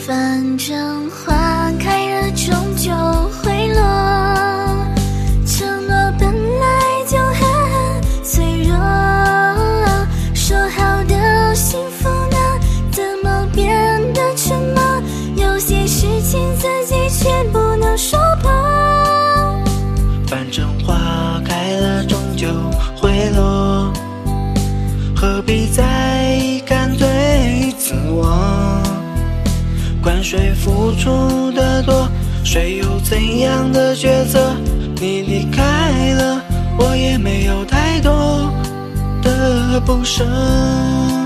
反正花开了终究会落，承诺本来就很脆弱，说好的幸福呢，怎么变得沉默？有些事情自己却不能说破。 反正花开了终究会落，何必再干脆自我？管谁付出的多，谁有怎样的抉择？你离开了，我也没有太多的不舍。